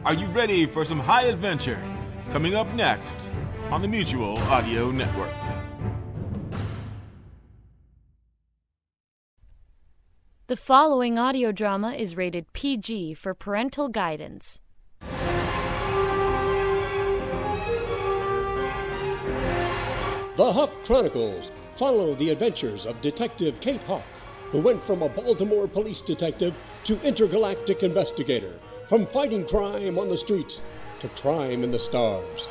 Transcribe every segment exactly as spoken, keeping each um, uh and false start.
Are you ready for some high adventure? Coming up next on the Mutual Audio Network. The following audio drama is rated P G for parental guidance. The Hawk Chronicles follow the adventures of Detective Kate Hawk, who went from a Baltimore police detective to intergalactic investigator, from fighting crime on the streets to crime in the stars.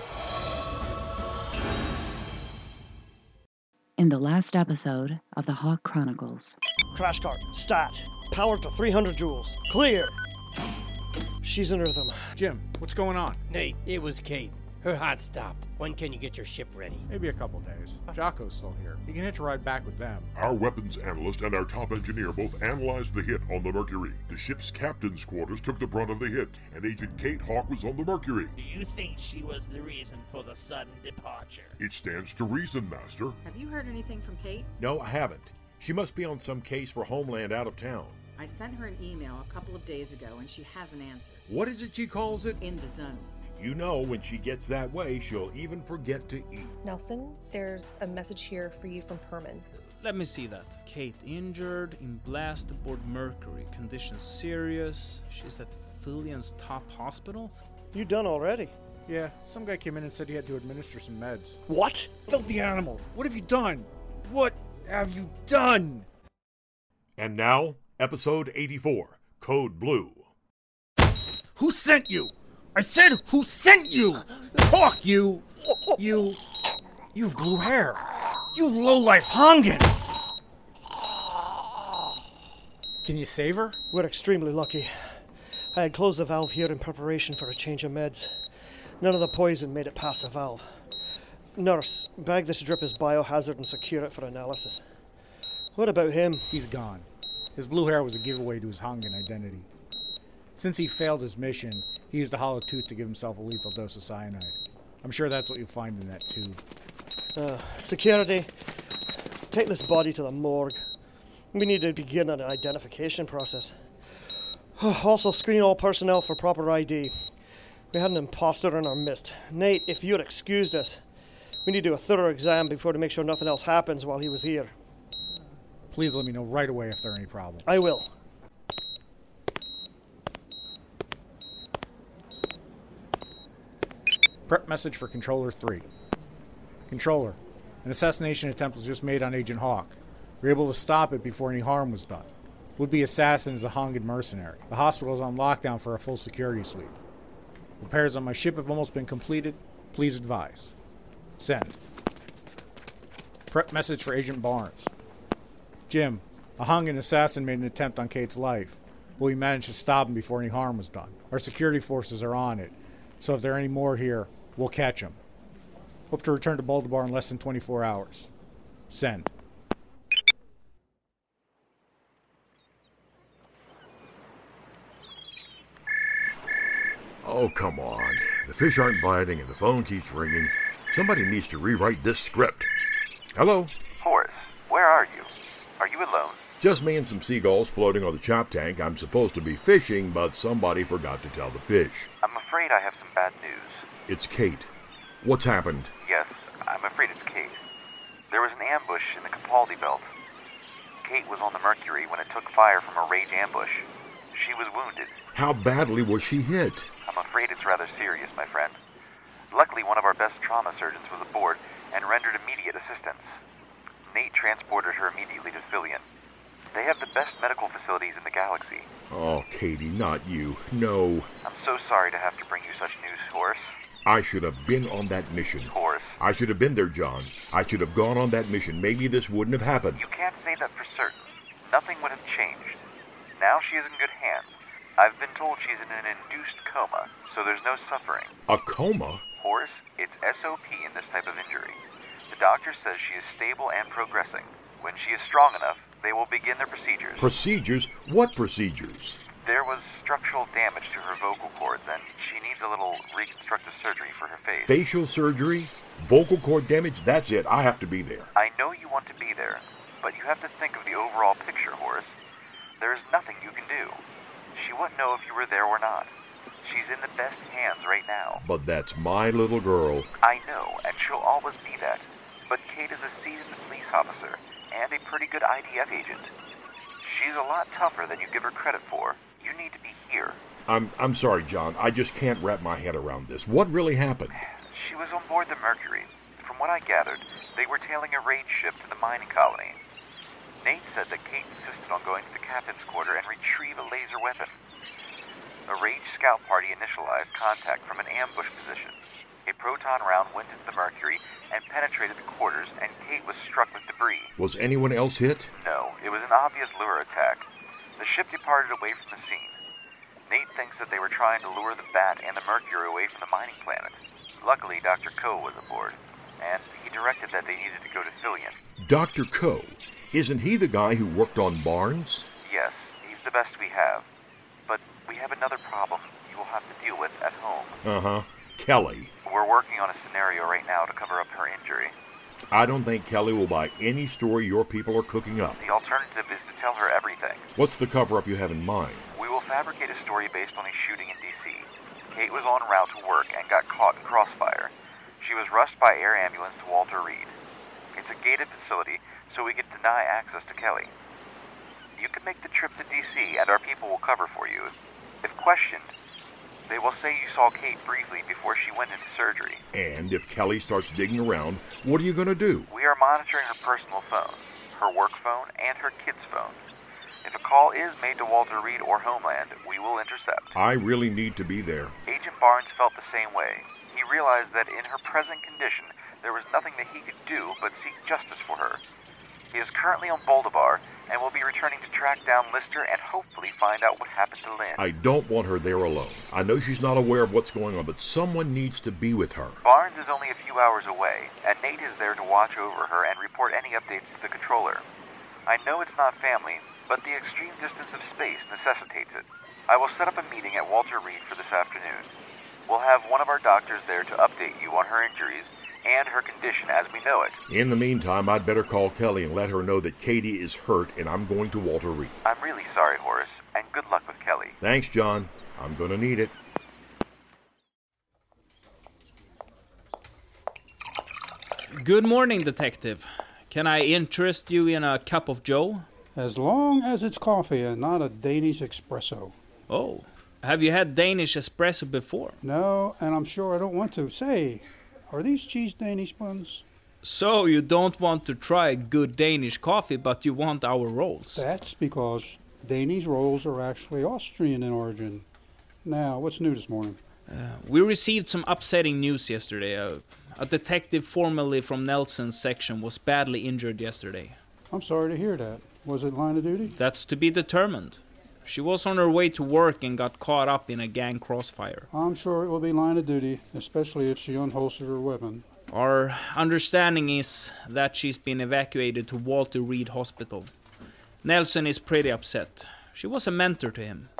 In the last episode of the Hawk Chronicles. Crash cart, stat. Power to three hundred joules. Clear. She's in rhythm. Jim, what's going on? Nate, it was Kate. Her heart stopped. When can you get your ship ready? Maybe a couple days. Jocko's still here. He can hitch a ride back with them. Our weapons analyst and our top engineer both analyzed the hit on the Mercury. The ship's captain's quarters took the brunt of the hit, and Agent Kate Hawk was on the Mercury. Do you think she was the reason for the sudden departure? It stands to reason, Master. Have you heard anything from Kate? No, I haven't. She must be on some case for Homeland out of town. I sent her an email a couple of days ago, and she hasn't answered. What is it she calls it? In the zone. You know, when she gets that way, she'll even forget to eat. Nelson, there's a message here for you from Herman. Let me see that. Kate injured in blast aboard Mercury. Condition serious. She's at Fillian's top hospital. You done already? Yeah, some guy came in and said he had to administer some meds. What? Filthy animal! What have you done? What have you done? And now, episode eighty-four, Code Blue. Who sent you? I said, who sent you? Talk, you! You... You've blue hair. You lowlife Hongan! Can you save her? We're extremely lucky. I had closed the valve here in preparation for a change of meds. None of the poison made it past the valve. Nurse, bag this drip as biohazard and secure it for analysis. What about him? He's gone. His blue hair was a giveaway to his Hongan identity. Since he failed his mission, he used a hollow tooth to give himself a lethal dose of cyanide. I'm sure that's what you'll find in that tube. Uh, security, take this body to the morgue. We need to begin an identification process. Also, screen all personnel for proper I D. We had an imposter in our midst. Nate, if you'd excused us, we need to do a thorough exam before to make sure nothing else happens while he was here. Please let me know right away if there are any problems. I will. Prep message for Controller three. Controller, an assassination attempt was just made on Agent Hawk. We were able to stop it before any harm was done. Would-be assassin is a Hongan mercenary. The hospital is on lockdown for a full security sweep. Repairs on my ship have almost been completed. Please advise. Send. Prep message for Agent Barnes. Jim, a Hongan assassin made an attempt on Kate's life, but we managed to stop him before any harm was done. Our security forces are on it, so if there are any more here, we'll catch him. Hope to return to Baltimore in less than twenty-four hours. Send. Oh, come on. The fish aren't biting and the phone keeps ringing. Somebody needs to rewrite this script. Hello? Horace, where are you? Are you alone? Just me and some seagulls floating on the chop tank. I'm supposed to be fishing, but somebody forgot to tell the fish. I'm afraid I have some bad news. It's Kate. What's happened? Yes, I'm afraid it's Kate. There was an ambush in the Capaldi belt. Kate was on the Mercury when it took fire from a rage ambush. She was wounded. How badly was she hit? I'm afraid it's rather serious, my friend. Luckily, one of our best trauma surgeons was aboard and rendered immediate assistance. Nate transported her immediately to Fillion. They have the best medical facilities in the galaxy. Oh, Katie, not you. No. I'm so sorry to have to bring you such news, Horace. I should have been on that mission. Horace. I should have been there, John. I should have gone on that mission. Maybe this wouldn't have happened. You can't say that for certain. Nothing would have changed. Now she is in good hands. I've been told she's in an induced coma, so there's no suffering. A coma? Horace, it's S O P in this type of injury. The doctor says she is stable and progressing. When she is strong enough, they will begin their procedures. Procedures? What procedures? There was structural damage to her vocal cords, and she needs a little reconstructive surgery for her face. Facial surgery? Vocal cord damage? That's it. I have to be there. I know you want to be there, but you have to think of the overall picture, Horace. There is nothing you can do. She wouldn't know if you were there or not. She's in the best hands right now. But that's my little girl. I know, and she'll always be that. But Kate is a seasoned police officer and a pretty good I D F agent. She's a lot tougher than you give her credit for. You need to be here. I'm I'm sorry, John. I just can't wrap my head around this. What really happened? She was on board the Mercury. From what I gathered, they were tailing a raid ship to the mining colony. Nate said that Kate insisted on going to the captain's quarter and retrieve a laser weapon. A raid scout party initialized contact from an ambush position. A proton round went into the Mercury and penetrated the quarters, and Kate was struck with debris. Was anyone else hit? No, it was an obvious lure attack. The ship departed away from the scene. Nate thinks that they were trying to lure the Bat and the Mercury away from the mining planet. Luckily, Doctor Coe was aboard, and he directed that they needed to go to Fillion. Doctor Coe? Isn't he the guy who worked on Barnes? Yes, he's the best we have. But we have another problem you will have to deal with at home. Uh-huh. Kelly. We're working on a scenario right now to cover up her injury. I don't think Kelly will buy any story your people are cooking up. The alternative is to tell her everything. What's the cover-up you have in mind? We will fabricate a story based on a shooting in D C. Kate was en route to work and got caught in crossfire. She was rushed by air ambulance to Walter Reed. It's a gated facility, so we could deny access to Kelly. You can make the trip to D C, and our people will cover for you. If questioned, they will say you saw Kate briefly before she went into surgery. And if Kelly starts digging around, what are you going to do? We are monitoring her personal phone, her work phone, and her kid's phone. If a call is made to Walter Reed or Homeland, we will intercept. I really need to be there. Agent Barnes felt the same way. He realized that in her present condition, there was nothing that he could do but seek justice for her. He is currently on Boldabar and will be returning to track down Lister and hopefully find out what happened to Lynn. I don't want her there alone. I know she's not aware of what's going on, but someone needs to be with her. Barnes is only a few hours away, and Nate is there to watch over her and report any updates to the controller. I know it's not family, but the extreme distance of space necessitates it. I will set up a meeting at Walter Reed for this afternoon. We'll have one of our doctors there to update you on her injuries and her condition as we know it. In the meantime, I'd better call Kelly and let her know that Katie is hurt and I'm going to Walter Reed. I'm really sorry, Horace, and good luck with Kelly. Thanks, John. I'm going to need it. Good morning, Detective. Can I interest you in a cup of joe? As long as it's coffee and not a Danish espresso. Oh, have you had Danish espresso before? No, and I'm sure I don't want to. Say, are these cheese Danish buns? So you don't want to try good Danish coffee, but you want our rolls? That's because Danish rolls are actually Austrian in origin. Now, what's new this morning? Uh, we received some upsetting news yesterday. Uh, a detective formerly from Nelson's section was badly injured yesterday. I'm sorry to hear that. Was it line of duty? That's to be determined. She was on her way to work and got caught up in a gang crossfire. I'm sure it will be line of duty, especially if she unholstered her weapon. Our understanding is that she's been evacuated to Walter Reed Hospital. Nelson is pretty upset. She was a mentor to him.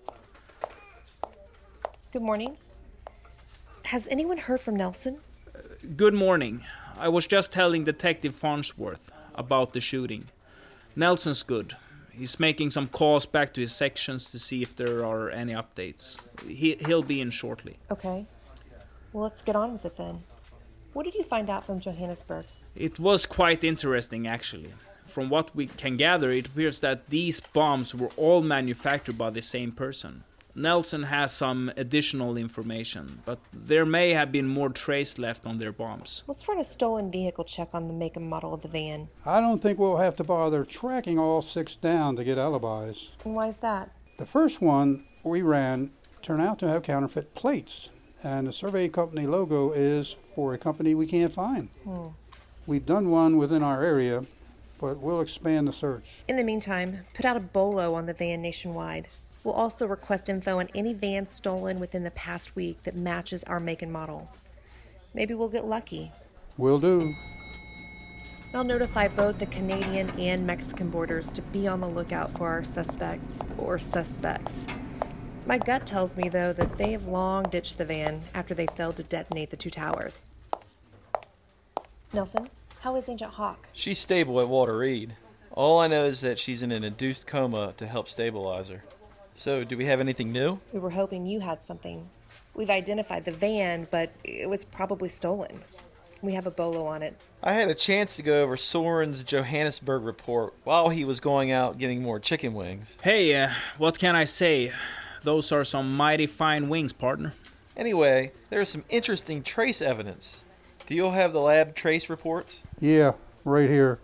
Good morning. Has anyone heard from Nelson? Uh, good morning. I was just telling Detective Farnsworth about the shooting. Nelson's good. He's making some calls back to his sections to see if there are any updates. He, he'll be in shortly. Okay. Well, let's get on with it then. What did you find out from Johannesburg? It was quite interesting, actually. From what we can gather, it appears that these bombs were all manufactured by the same person. Nelson has some additional information, but there may have been more trace left on their bombs. Let's run a stolen vehicle check on the make and model of the van. I don't think we'll have to bother tracking all six down to get alibis. And why is that? The first one we ran turned out to have counterfeit plates, and the survey company logo is for a company we can't find. Hmm. We've done one within our area, but we'll expand the search. In the meantime, put out a bolo on the van nationwide. We'll also request info on any van stolen within the past week that matches our make and model. Maybe we'll get lucky. Will do. I'll notify both the Canadian and Mexican borders to be on the lookout for our suspects or suspects. My gut tells me, though, that they have long ditched the van after they failed to detonate the two towers. Nelson, how is Agent Hawk? She's stable at Walter Reed. All I know is that she's in an induced coma to help stabilize her. So, do we have anything new? We were hoping you had something. We've identified the van, but it was probably stolen. We have a bolo on it. I had a chance to go over Soren's Johannesburg report while he was going out getting more chicken wings. Hey, uh, what can I say? Those are some mighty fine wings, partner. Anyway, there's some interesting trace evidence. Do you all have the lab trace reports? Yeah, right here.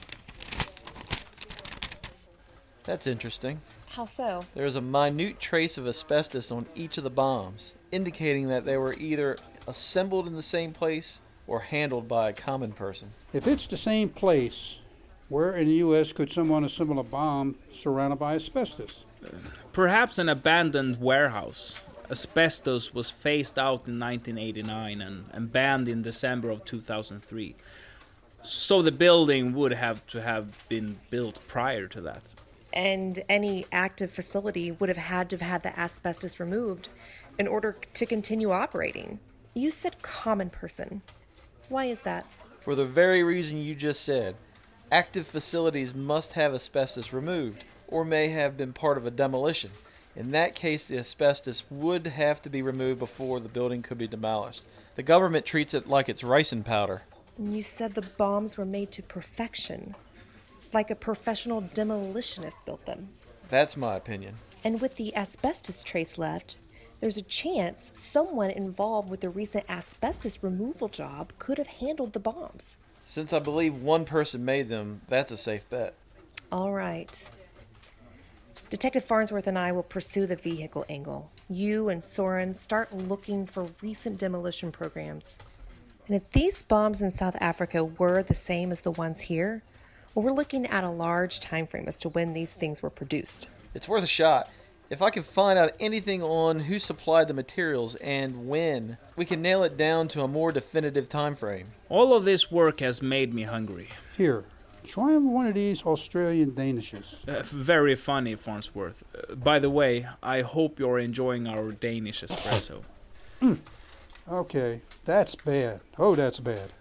That's interesting. How so? There's a minute trace of asbestos on each of the bombs, indicating that they were either assembled in the same place or handled by a common person. If it's the same place, where in the U S could someone assemble a bomb surrounded by asbestos? Perhaps an abandoned warehouse. Asbestos was phased out in nineteen eighty-nine and, and banned in December of two thousand three. So the building would have to have been built prior to that. And any active facility would have had to have had the asbestos removed in order to continue operating. You said common person. Why is that? For the very reason you just said. Active facilities must have asbestos removed, or may have been part of a demolition. In that case, the asbestos would have to be removed before the building could be demolished. The government treats it like it's ricin powder. And you said the bombs were made to perfection, like a professional demolitionist built them. That's my opinion. And with the asbestos trace left, there's a chance someone involved with the recent asbestos removal job could have handled the bombs. Since I believe one person made them, that's a safe bet. All right. Detective Farnsworth and I will pursue the vehicle angle. You and Soren start looking for recent demolition programs. And if these bombs in South Africa were the same as the ones here, well, we're looking at a large time frame as to when these things were produced. It's worth a shot. If I can find out anything on who supplied the materials and when, we can nail it down to a more definitive time frame. All of this work has made me hungry. Here, try one of these Australian Danishes. Uh, very funny, Farnsworth. Uh, by the way, I hope you're enjoying our Danish espresso. Mm. Okay, that's bad. Oh, that's bad.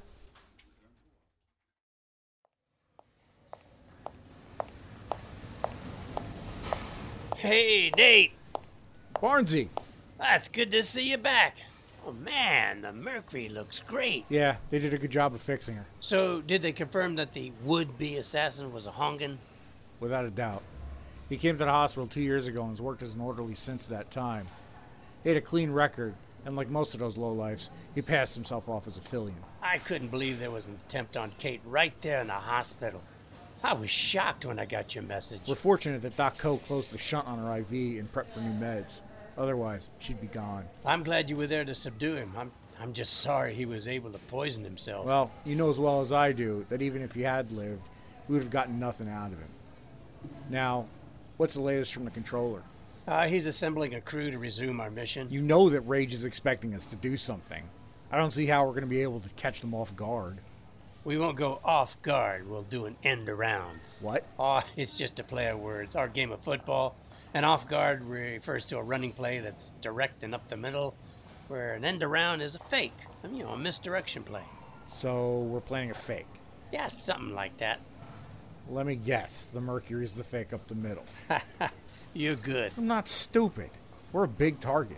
Hey, Nate. Barnesy. That's good to see you back. Oh, man, the Mercury looks great. Yeah, they did a good job of fixing her. So, did they confirm that the would-be assassin was a Hongan? Without a doubt. He came to the hospital two years ago and has worked as an orderly since that time. He had a clean record, and like most of those lowlifes, he passed himself off as a Fillion. I couldn't believe there was an attempt on Kate right there in the hospital. I was shocked when I got your message. We're fortunate that Doc Coe closed the shunt on her I V and prepped for new meds. Otherwise, she'd be gone. I'm glad you were there to subdue him. I'm I'm just sorry he was able to poison himself. Well, you know as well as I do that even if he had lived, we would have gotten nothing out of him. Now, what's the latest from the controller? Uh, he's assembling a crew to resume our mission. You know that Rage is expecting us to do something. I don't see how we're going to be able to catch them off guard. We won't go off guard. We'll do an end around. What? Oh, it's just a play of words. Our game of football. An off guard refers to a running play that's direct and up the middle, where an end around is a fake. You know, a misdirection play. So we're planning a fake? Yeah, something like that. Let me guess. The Mercury's the fake up the middle. You're good. I'm not stupid. We're a big target.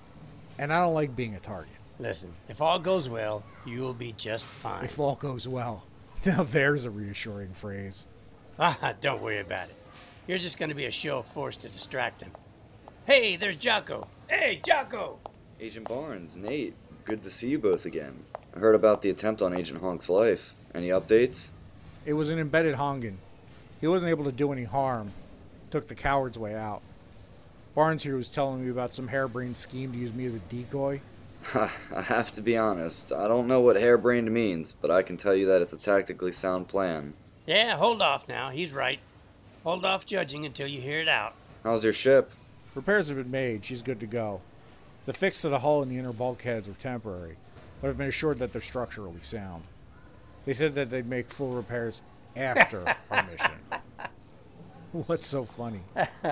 And I don't like being a target. Listen, if all goes well, you'll be just fine. If all goes well. Now there's a reassuring phrase. Ah, don't worry about it. You're just going to be a show of force to distract him. Hey, there's Jocko. Hey, Jocko! Agent Barnes, Nate, good to see you both again. I heard about the attempt on Agent Honk's life. Any updates? It was an embedded Hongan. He wasn't able to do any harm. Took the coward's way out. Barnes here was telling me about some harebrained scheme to use me as a decoy. I have to be honest, I don't know what harebrained means, but I can tell you that it's a tactically sound plan. Yeah, hold off now. He's right. Hold off judging until you hear it out. How's your ship? Repairs have been made. She's good to go. The fix to the hull and the inner bulkheads were temporary, but I've been assured that they're structurally sound. They said that they'd make full repairs after our mission. What's so funny?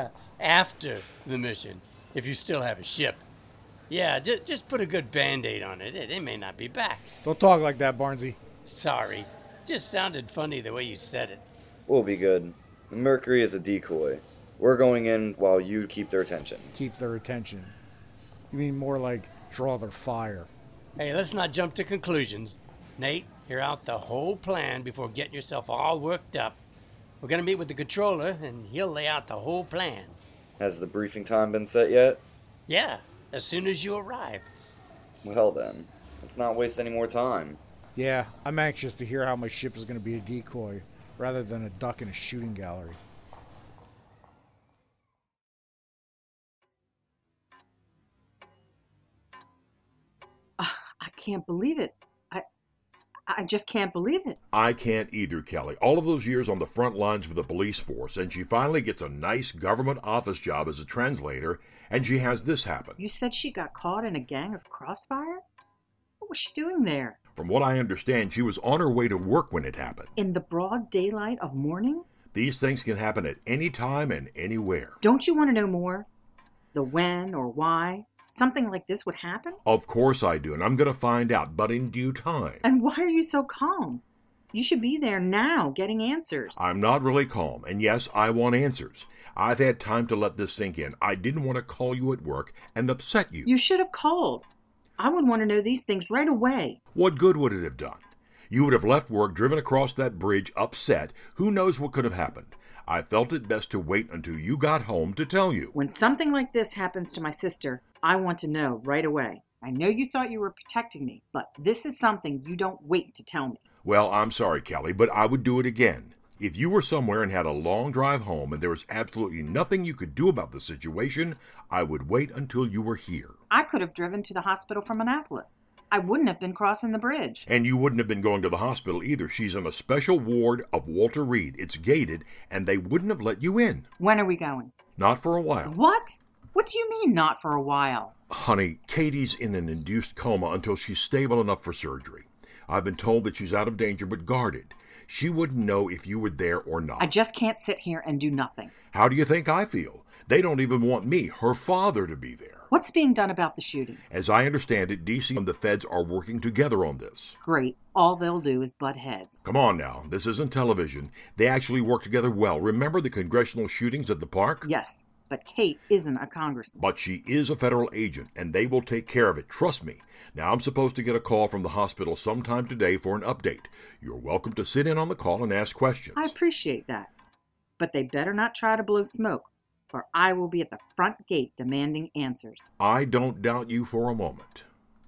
After the mission, if you still have a ship. Yeah, just, just put a good Band-Aid on it. it. It may not be back. Don't talk like that, Barnesy. Sorry. Just sounded funny the way you said it. We'll be good. The Mercury is a decoy. We're going in while you keep their attention. Keep their attention. You mean more like draw their fire. Hey, let's not jump to conclusions. Nate, hear out the whole plan before getting yourself all worked up. We're gonna meet with the controller, and he'll lay out the whole plan. Has the briefing time been set yet? Yeah, as soon as you arrive. Well then, let's not waste any more time. Yeah, I'm anxious to hear how my ship is going to be a decoy, rather than a duck in a shooting gallery. Uh, I can't believe it. I, I just can't believe it. I can't either, Kelly. All of those years on the front lines with the police force, and she finally gets a nice government office job as a translator, and she has this happen. You said she got caught in a gang of Crossfire? What was she doing there? From what I understand, she was on her way to work when it happened. In the broad daylight of morning? These things can happen at any time and anywhere. Don't you want to know more? The when or why something like this would happen? Of course I do, and I'm going to find out, but in due time. And why are you so calm? You should be there now, getting answers. I'm not really calm, and yes, I want answers. I've had time to let this sink in. I didn't want to call you at work and upset you. You should have called. I would want to know these things right away. What good would it have done? You would have left work, driven across that bridge, upset. Who knows what could have happened? I felt it best to wait until you got home to tell you. When something like this happens to my sister, I want to know right away. I know you thought you were protecting me, but this is something you don't wait to tell me. Well, I'm sorry, Kelly, but I would do it again. If you were somewhere and had a long drive home and there was absolutely nothing you could do about the situation, I would wait until you were here. I could have driven to the hospital from Annapolis. I wouldn't have been crossing the bridge. And you wouldn't have been going to the hospital either. She's in a special ward of Walter Reed. It's gated, and they wouldn't have let you in. When are we going? Not for a while. What? What do you mean, not for a while? Honey, Katie's in an induced coma until she's stable enough for surgery. I've been told that she's out of danger but guarded. She wouldn't know if you were there or not. I just can't sit here and do nothing. How do you think I feel? They don't even want me, her father, to be there. What's being done about the shooting? As I understand it, D C and the feds are working together on this. Great. All they'll do is butt heads. Come on now. This isn't television. They actually work together well. Remember the congressional shootings at the park? Yes, but Kate isn't a congressman. But she is a federal agent, and they will take care of it. Trust me. Now, I'm supposed to get a call from the hospital sometime today for an update. You're welcome to sit in on the call and ask questions. I appreciate that. But they better not try to blow smoke, or I will be at the front gate demanding answers. I don't doubt you for a moment.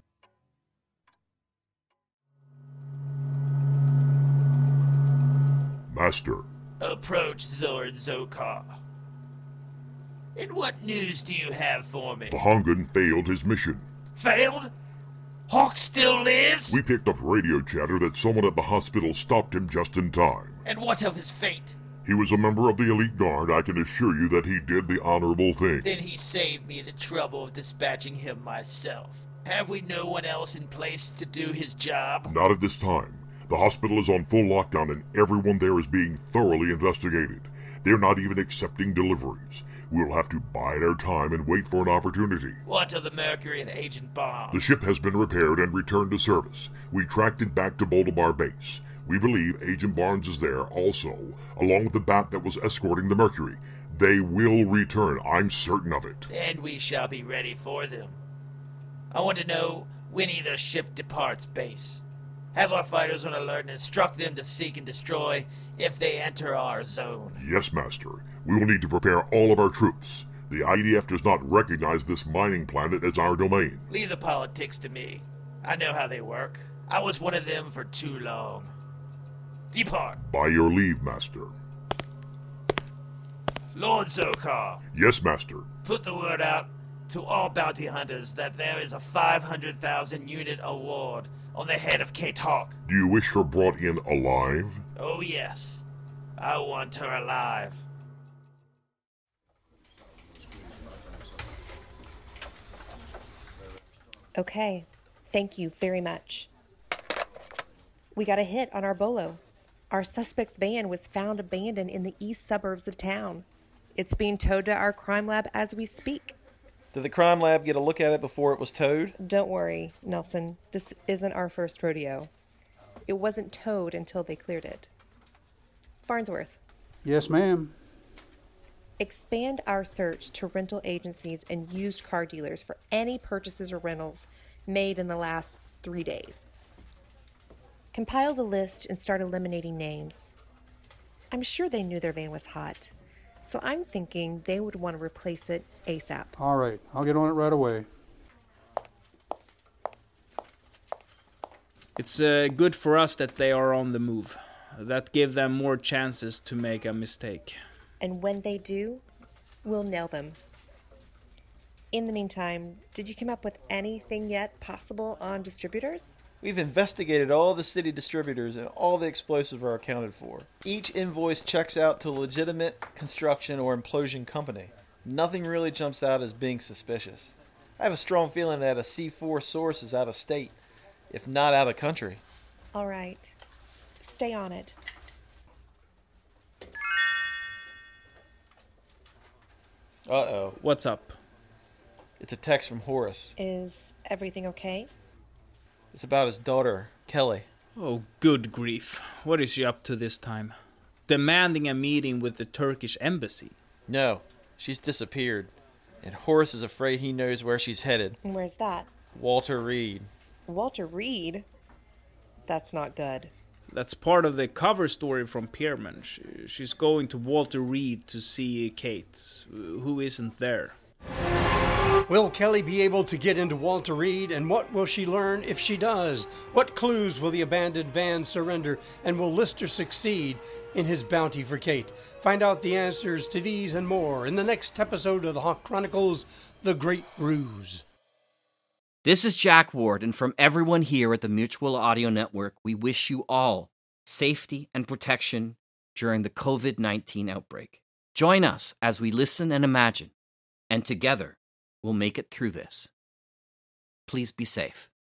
Master. Approach Zord Zokar. And what news do you have for me? The Hongan failed his mission. Failed? Hawk still lives? We picked up radio chatter that someone at the hospital stopped him just in time. And what of his fate? He was a member of the elite guard. I can assure you that he did the honorable thing. Then he saved me the trouble of dispatching him myself. Have we no one else in place to do his job? Not at this time. The hospital is on full lockdown and everyone there is being thoroughly investigated. They're not even accepting deliveries. We'll have to bide our time and wait for an opportunity. What of the Mercury and Agent Barnes? The ship has been repaired and returned to service. We tracked it back to Boldabar Base. We believe Agent Barnes is there also, along with the bat that was escorting the Mercury. They will return, I'm certain of it. Then we shall be ready for them. I want to know when either ship departs base. Have our fighters on alert and instruct them to seek and destroy if they enter our zone. Yes, Master. We will need to prepare all of our troops. The I D F does not recognize this mining planet as our domain. Leave the politics to me. I know how they work. I was one of them for too long. Depart. By your leave, Master. Lord Zokar. Yes, Master. Put the word out to all bounty hunters that there is a five hundred thousand unit award on the head of Kate Hawk. Do you wish her brought in alive? Oh, yes. I want her alive. Okay. Thank you very much. We got a hit on our bolo. Our suspect's van was found abandoned in the east suburbs of town. It's being towed to our crime lab as we speak. Did the crime lab get a look at it before it was towed? Don't worry, Nelson. This isn't our first rodeo. It wasn't towed until they cleared it. Farnsworth. Yes, ma'am. Expand our search to rental agencies and used car dealers for any purchases or rentals made in the last three days. Compile the list and start eliminating names. I'm sure they knew their van was hot, so I'm thinking they would want to replace it ASAP. All right, I'll get on it right away. It's uh, good for us that they are on the move. That give them more chances to make a mistake. And when they do, we'll nail them. In the meantime, did you come up with anything yet possible on distributors? We've investigated all the city distributors and all the explosives are accounted for. Each invoice checks out to a legitimate construction or implosion company. Nothing really jumps out as being suspicious. I have a strong feeling that a C four source is out of state, if not out of country. All right. Stay on it. Uh-oh. What's up? It's a text from Horace. Is everything okay? It's about his daughter, Kelly. Oh, good grief. What is she up to this time? Demanding a meeting with the Turkish embassy. No, she's disappeared. And Horace is afraid he knows where she's headed. And where's that? Walter Reed. Walter Reed? That's not good. That's part of the cover story from Pierman. She, she's going to Walter Reed to see Kate, who isn't there. Will Kelly be able to get into Walter Reed, and what will she learn if she does? What clues will the abandoned van surrender, and will Lister succeed in his bounty for Kate? Find out the answers to these and more in the next episode of the Hawk Chronicles, The Great Ruse. This is Jack Ward, and from everyone here at the Mutual Audio Network, we wish you all safety and protection during the covid nineteen outbreak. Join us as we listen and imagine, and together we'll make it through this. Please be safe.